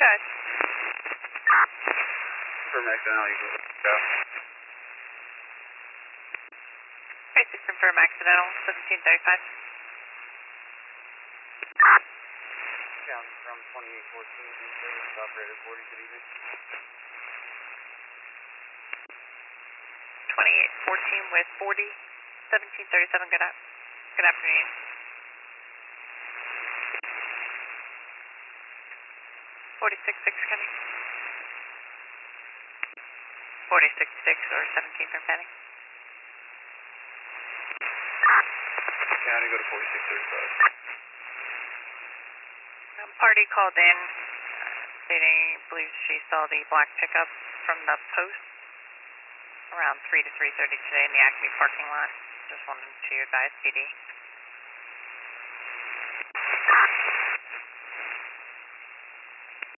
ahead. Confirm accidental, you can go. Basic confirm accidental, 1735. Down from 2814, service operator 40, good evening. 2814 with 40, 1737, good afternoon. 46-6, Kenny. 46-6 or 17 from Penny. County, go to 4635. Party called in, stating, believes she saw the black pickup from the post around 3 to 3:30 today in the Acme parking lot. Just wanted to advise PD.